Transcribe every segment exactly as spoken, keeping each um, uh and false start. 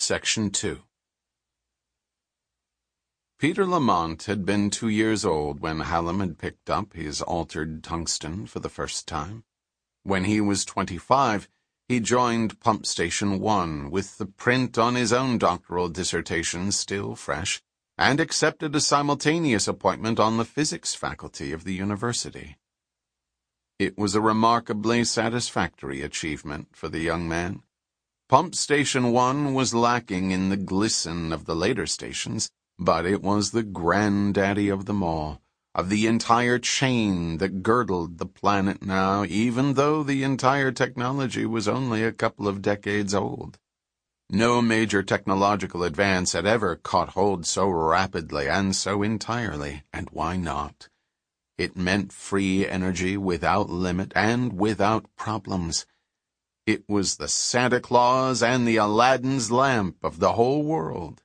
Section two. Peter Lamont had been two years old when Hallam had picked up his altered tungsten for the first time. When he was twenty-five, he joined Pump Station One with the print on his own doctoral dissertation still fresh, and accepted a simultaneous appointment on the physics faculty of the university. It was a remarkably satisfactory achievement for the young man. Pump Station One was lacking in the glisten of the later stations, but it was the granddaddy of them all, of the entire chain that girdled the planet now, even though the entire technology was only a couple of decades old. No major technological advance had ever caught hold so rapidly and so entirely, and why not? It meant free energy without limit and without problems. It was the Santa Claus and the Aladdin's lamp of the whole world.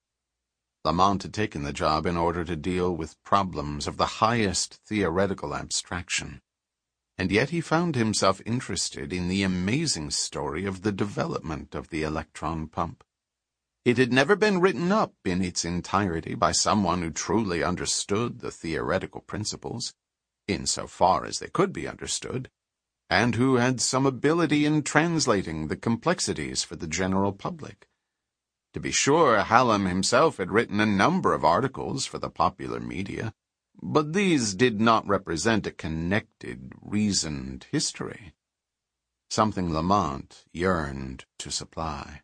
Lamont had taken the job in order to deal with problems of the highest theoretical abstraction, and yet he found himself interested in the amazing story of the development of the electron pump. It had never been written up in its entirety by someone who truly understood the theoretical principles, insofar as they could be understood, and who had some ability in translating the complexities for the general public. To be sure, Hallam himself had written a number of articles for the popular media, but these did not represent a connected, reasoned history, something Lamont yearned to supply.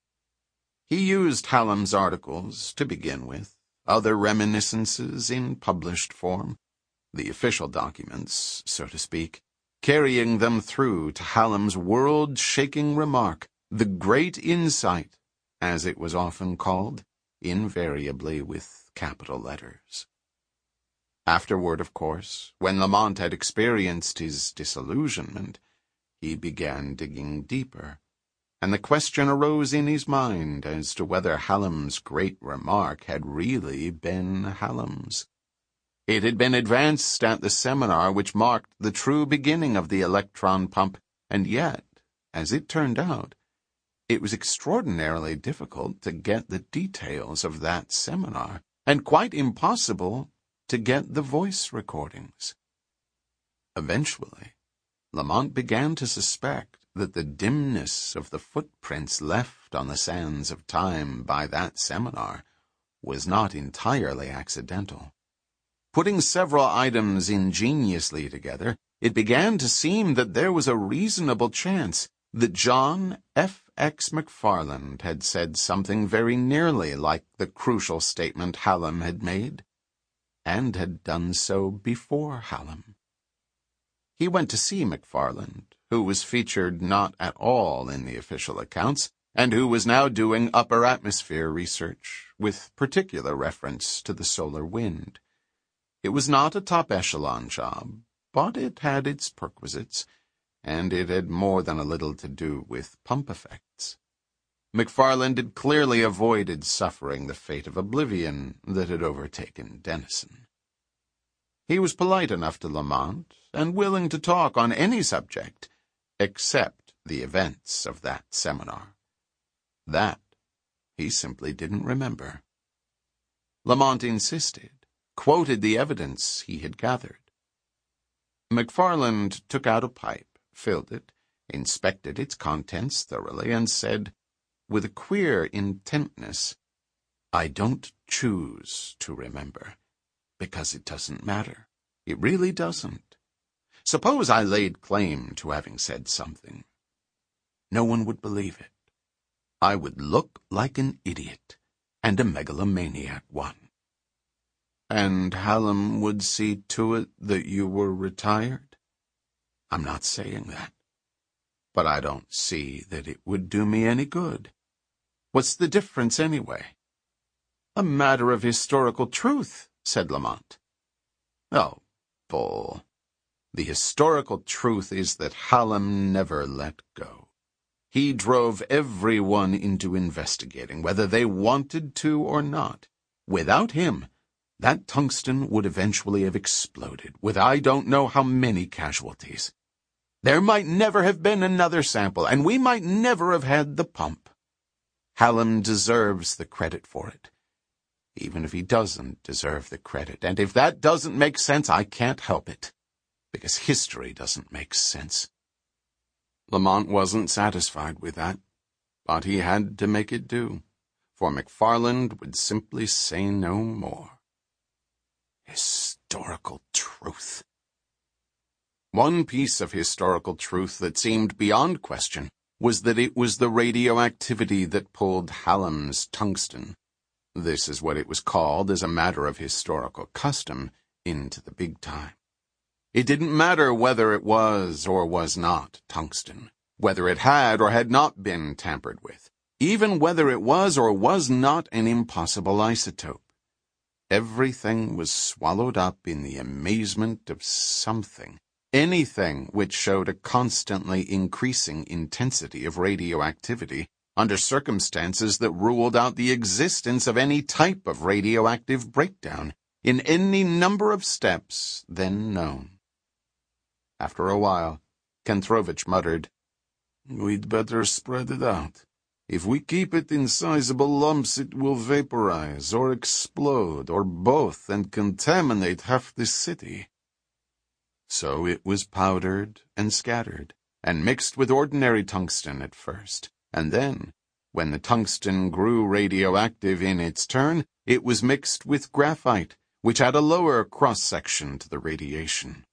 He used Hallam's articles to begin with, other reminiscences in published form, the official documents, so to speak, carrying them through to Hallam's world-shaking remark, the great insight, as it was often called, invariably with capital letters. Afterward, of course, when Lamont had experienced his disillusionment, he began digging deeper, and the question arose in his mind as to whether Hallam's great remark had really been Hallam's. It had been advanced at the seminar which marked the true beginning of the electron pump, and yet, as it turned out, it was extraordinarily difficult to get the details of that seminar, and quite impossible to get the voice recordings. Eventually, Lamont began to suspect that the dimness of the footprints left on the sands of time by that seminar was not entirely accidental. Putting several items ingeniously together, it began to seem that there was a reasonable chance that John F. X. McFarland had said something very nearly like the crucial statement Hallam had made, and had done so before Hallam. He went to see McFarland, who was featured not at all in the official accounts, and who was now doing upper atmosphere research, with particular reference to the solar wind. It was not a top-echelon job, but it had its perquisites, and it had more than a little to do with pump effects. McFarland had clearly avoided suffering the fate of oblivion that had overtaken Dennison. He was polite enough to Lamont, and willing to talk on any subject, except the events of that seminar. That he simply didn't remember. Lamont insisted, quoted the evidence he had gathered. McFarland took out a pipe, filled it, inspected its contents thoroughly, and said, with a queer intentness, "I don't choose to remember, because it doesn't matter. It really doesn't. Suppose I laid claim to having said something. No one would believe it. I would look like an idiot, and a megalomaniac one. And Hallam would see to it that you were retired? I'm not saying that. But I don't see that it would do me any good. What's the difference, anyway?" "A matter of historical truth," said Lamont. "Oh, bull. The historical truth is that Hallam never let go. He drove everyone into investigating, whether they wanted to or not. Without him, that tungsten would eventually have exploded, with I don't know how many casualties. There might never have been another sample, and we might never have had the pump. Hallam deserves the credit for it, even if he doesn't deserve the credit. And if that doesn't make sense, I can't help it, because history doesn't make sense. Lamont wasn't satisfied with that, but he had to make it do, for McFarland would simply say no more. Historical truth. One piece of historical truth that seemed beyond question was that it was the radioactivity that pulled Hallam's tungsten. This is what it was called as a matter of historical custom into the big time. It didn't matter whether it was or was not tungsten, whether it had or had not been tampered with, even whether it was or was not an impossible isotope. Everything was swallowed up in the amazement of something, anything which showed a constantly increasing intensity of radioactivity under circumstances that ruled out the existence of any type of radioactive breakdown in any number of steps then known. After a while, Kentrovich muttered, "We'd better spread it out. If we keep it in sizable lumps, it will vaporize or explode or both and contaminate half the city." So it was powdered and scattered, and mixed with ordinary tungsten at first, and then, when the tungsten grew radioactive in its turn, it was mixed with graphite, which had a lower cross-section to the radiation.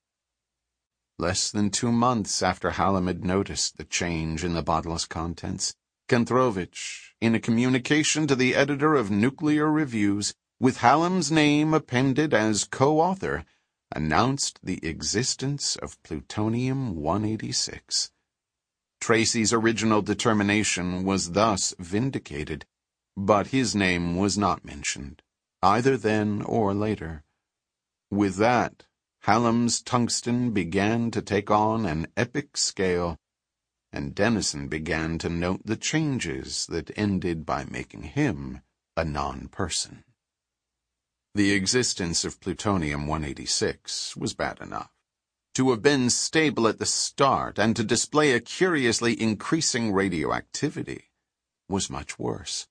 Less than two months after Hallam had noticed the change in the bottle's contents, Kentrovich, in a communication to the editor of Nuclear Reviews, with Hallam's name appended as co-author, announced the existence of plutonium one eighty-six. Tracy's original determination was thus vindicated, but his name was not mentioned, either then or later. With that, Hallam's tungsten began to take on an epic scale, and Dennison began to note the changes that ended by making him a non-person. The existence of plutonium one eighty-six was bad enough. To have been stable at the start and to display a curiously increasing radioactivity was much worse.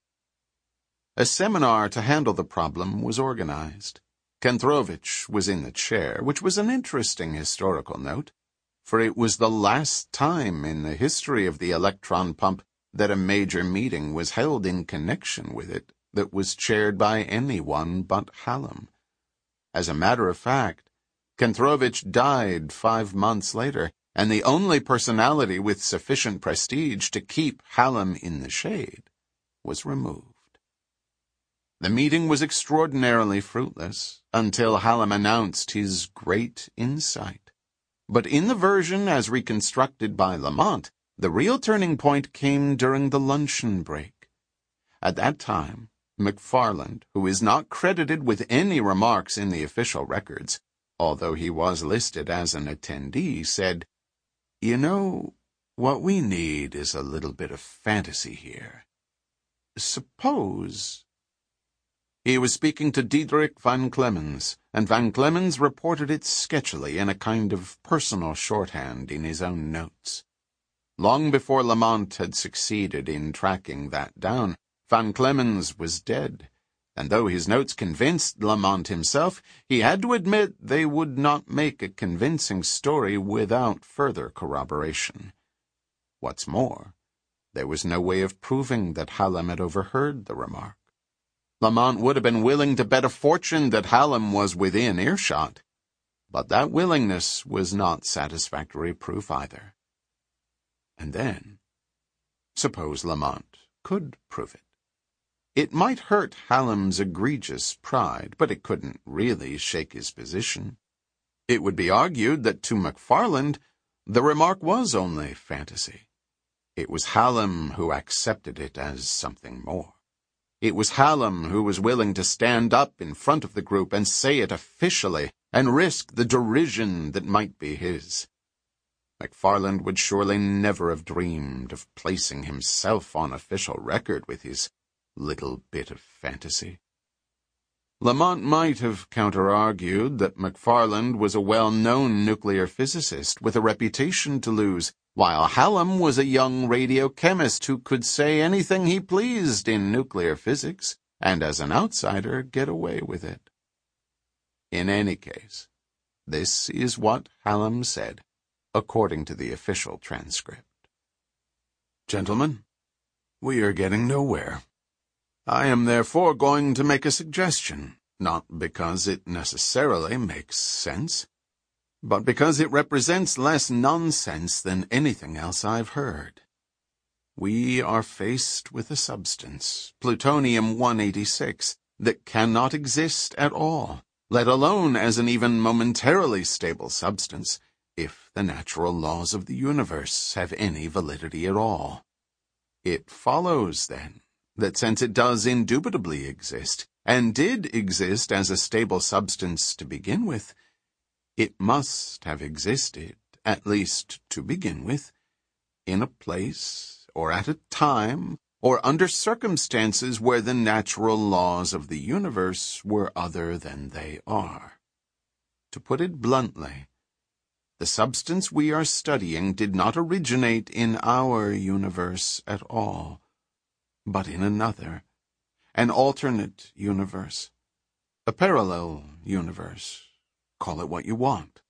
A seminar to handle the problem was organized. Kentrovich was in the chair, which was an interesting historical note, for it was the last time in the history of the electron pump that a major meeting was held in connection with it that was chaired by anyone but Hallam. As a matter of fact, Kentrovich died five months later, and the only personality with sufficient prestige to keep Hallam in the shade was removed. The meeting was extraordinarily fruitless until Hallam announced his great insight. But in the version as reconstructed by Lamont, the real turning point came during the luncheon break. At that time, McFarland, who is not credited with any remarks in the official records, although he was listed as an attendee, said, "You know, what we need is a little bit of fantasy here. Suppose—" He was speaking to Diedrich Van Clemens, and Van Clemens reported it sketchily in a kind of personal shorthand in his own notes. Long before Lamont had succeeded in tracking that down, Van Clemens was dead, and though his notes convinced Lamont himself, he had to admit they would not make a convincing story without further corroboration. What's more, there was no way of proving that Hallam had overheard the remark. Lamont would have been willing to bet a fortune that Hallam was within earshot, but that willingness was not satisfactory proof either. And then, suppose Lamont could prove it. It might hurt Hallam's egregious pride, but it couldn't really shake his position. It would be argued that to McFarland, the remark was only fantasy. It was Hallam who accepted it as something more. It was Hallam who was willing to stand up in front of the group and say it officially and risk the derision that might be his. McFarland would surely never have dreamed of placing himself on official record with his little bit of fantasy. Lamont might have counter-argued that McFarland was a well-known nuclear physicist with a reputation to lose, while Hallam was a young radiochemist who could say anything he pleased in nuclear physics, and as an outsider get away with it. In any case, this is what Hallam said, according to the official transcript. Gentlemen, we are getting nowhere. I am therefore going to make a suggestion, not because it necessarily makes sense, but because it represents less nonsense than anything else I've heard. We are faced with a substance, plutonium one eighty-six, that cannot exist at all, let alone as an even momentarily stable substance, if the natural laws of the universe have any validity at all. It follows, then, that since it does indubitably exist, and did exist as a stable substance to begin with, it must have existed, at least to begin with, in a place, or at a time, or under circumstances where the natural laws of the universe were other than they are. To put it bluntly, the substance we are studying did not originate in our universe at all, but in another, an alternate universe, a parallel universe, call it what you want.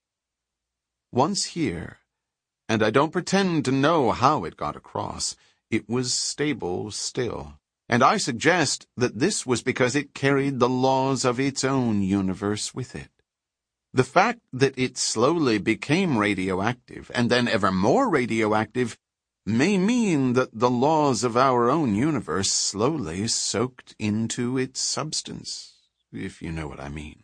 Once here, and I don't pretend to know how it got across, it was stable still, and I suggest that this was because it carried the laws of its own universe with it. The fact that it slowly became radioactive, and then ever more radioactive, may mean that the laws of our own universe slowly soaked into its substance, if you know what I mean.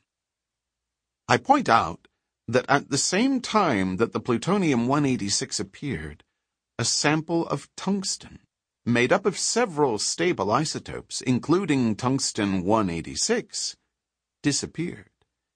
I point out that at the same time that the plutonium one eighty-six appeared, a sample of tungsten, made up of several stable isotopes, including tungsten one eighty-six, disappeared.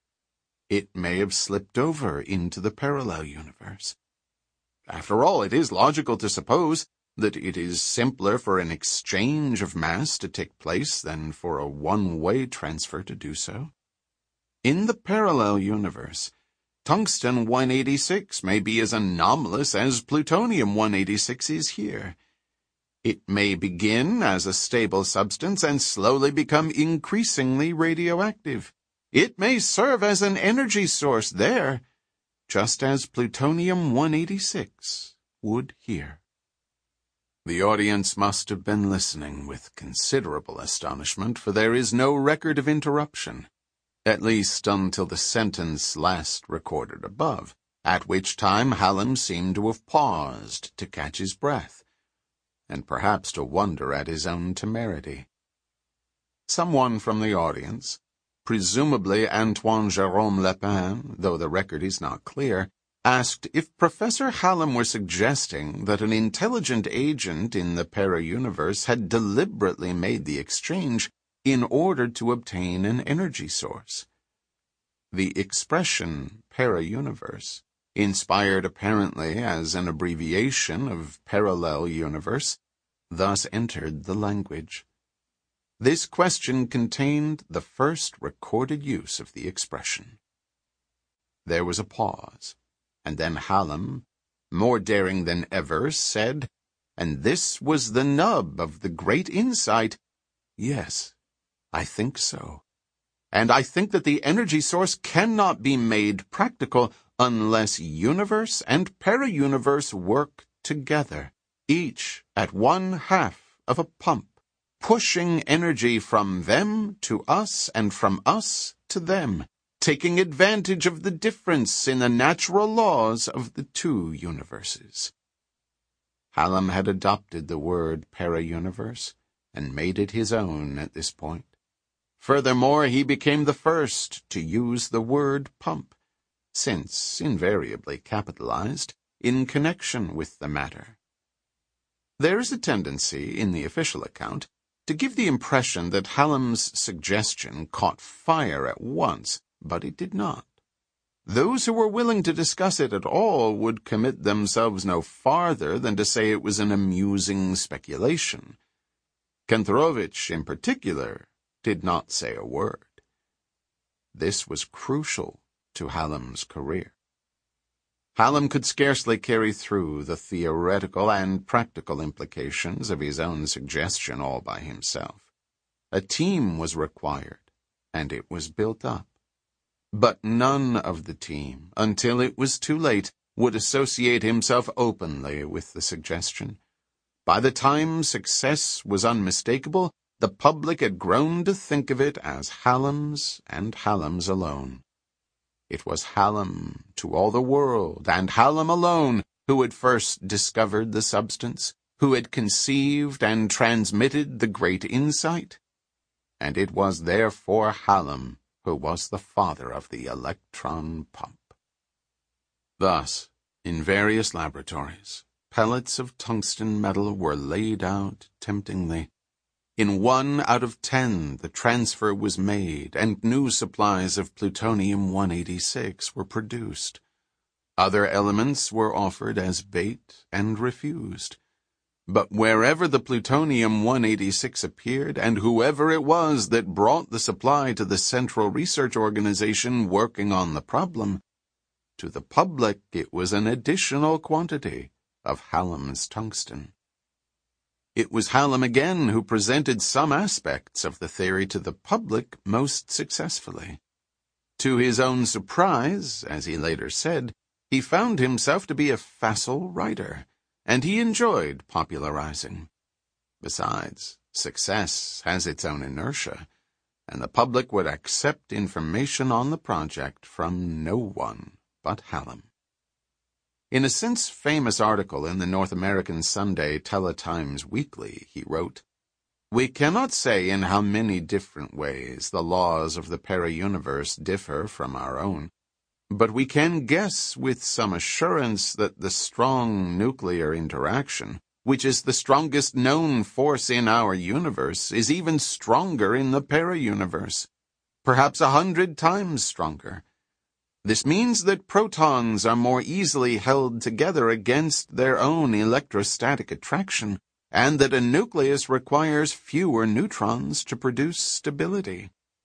It may have slipped over into the parallel universe. After all, it is logical to suppose that it is simpler for an exchange of mass to take place than for a one-way transfer to do so. In the parallel universe, tungsten one eighty-six may be as anomalous as plutonium one eighty-six is here. It may begin as a stable substance and slowly become increasingly radioactive. It may serve as an energy source there, just as plutonium one eighty-six would here. The audience must have been listening with considerable astonishment, for there is no record of interruption, at least until the sentence last recorded above, at which time Hallam seemed to have paused to catch his breath, and perhaps to wonder at his own temerity. Someone from the audience, presumably Antoine Jérôme Lepin, though the record is not clear, asked if Professor Hallam were suggesting that an intelligent agent in the para-universe had deliberately made the exchange in order to obtain an energy source. The expression para-universe, inspired apparently as an abbreviation of parallel universe, thus entered the language. This question contained the first recorded use of the expression. There was a pause, and then Hallam, more daring than ever, said, and this was the nub of the great insight, "Yes, I think so. And I think that the energy source cannot be made practical unless universe and para-universe work together, each at one half of a pump, pushing energy from them to us and from us to them, taking advantage of the difference in the natural laws of the two universes." Hallam had adopted the word para-universe and made it his own at this point. Furthermore, he became the first to use the word pump, since invariably capitalized, in connection with the matter. There is a tendency, in the official account, to give the impression that Hallam's suggestion caught fire at once, but it did not. Those who were willing to discuss it at all would commit themselves no farther than to say it was an amusing speculation. Kantorovich, in particular, did not say a word. This was crucial to Hallam's career. Hallam could scarcely carry through the theoretical and practical implications of his own suggestion all by himself. A team was required, and it was built up. But none of the team, until it was too late, would associate himself openly with the suggestion. By the time success was unmistakable, the public had grown to think of it as Hallam's and Hallam's alone. It was Hallam to all the world, and Hallam alone, who had first discovered the substance, who had conceived and transmitted the great insight. And it was therefore Hallam who was the father of the electron pump. Thus, in various laboratories, pellets of tungsten metal were laid out temptingly. In one out of ten, the transfer was made, and new supplies of plutonium one eighty-six were produced. Other elements were offered as bait and refused. But wherever the plutonium one eighty-six appeared, and whoever it was that brought the supply to the Central Research Organization working on the problem, to the public it was an additional quantity of Hallam's tungsten. It was Hallam again who presented some aspects of the theory to the public most successfully. To his own surprise, as he later said, he found himself to be a facile writer, and he enjoyed popularizing. Besides, success has its own inertia, and the public would accept information on the project from no one but Hallam. In a since famous article in the North American Sunday Teletimes Weekly, he wrote, "We cannot say in how many different ways the laws of the para-universe differ from our own, but we can guess with some assurance that the strong nuclear interaction, which is the strongest known force in our universe, is even stronger in the para-universe, perhaps a hundred times stronger. This means that protons are more easily held together against their own electrostatic attraction, and that a nucleus requires fewer neutrons to produce stability.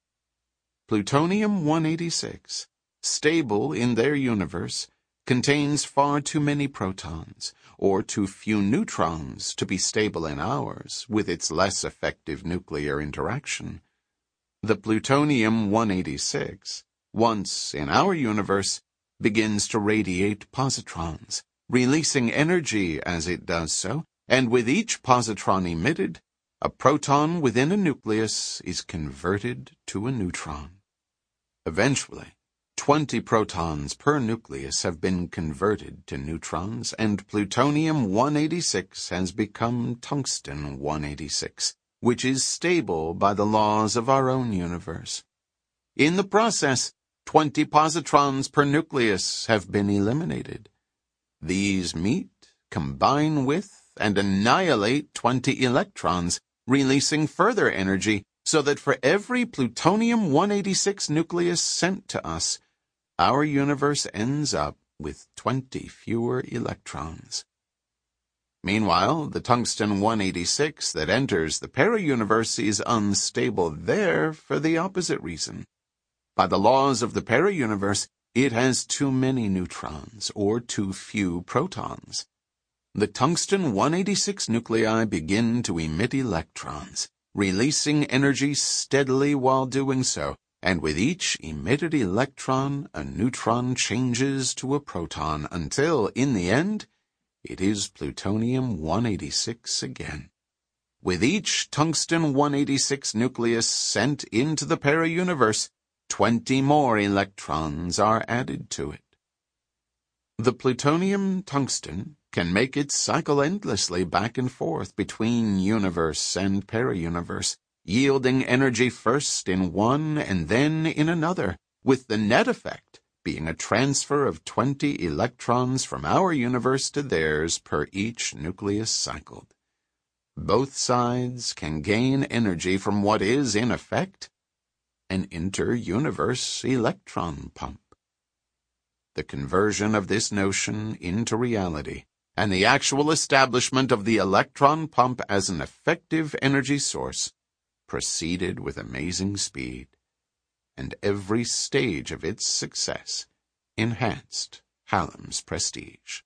Plutonium one eighty-six, stable in their universe, contains far too many protons, or too few neutrons to be stable in ours, with its less effective nuclear interaction. The plutonium one eighty-six, once in our universe, begins to radiate positrons, releasing energy as it does so, and with each positron emitted, a proton within a nucleus is converted to a neutron. Eventually, twenty protons per nucleus have been converted to neutrons, and plutonium one eighty-six has become tungsten one eighty-six, which is stable by the laws of our own universe. In the process, twenty positrons per nucleus have been eliminated. These meet, combine with, and annihilate twenty electrons, releasing further energy, so that for every plutonium one eighty-six nucleus sent to us, our universe ends up with twenty fewer electrons. Meanwhile, the tungsten one eighty-six that enters the para-universe is unstable there for the opposite reason. By the laws of the para-universe, it has too many neutrons, or too few protons. The tungsten one eighty-six nuclei begin to emit electrons, releasing energy steadily while doing so, and with each emitted electron, a neutron changes to a proton until, in the end, it is plutonium one eighty-six again. With each tungsten one eighty-six nucleus sent into the para-universe, twenty more electrons are added to it. The plutonium tungsten can make it cycle endlessly back and forth between universe and para-universe, yielding energy first in one and then in another, with the net effect being a transfer of twenty electrons from our universe to theirs per each nucleus cycled. Both sides can gain energy from what is, in effect, an inter-universe electron pump. The conversion of this notion into reality, and the actual establishment of the electron pump as an effective energy source, proceeded with amazing speed. and every stage of its success enhanced Hallam's prestige.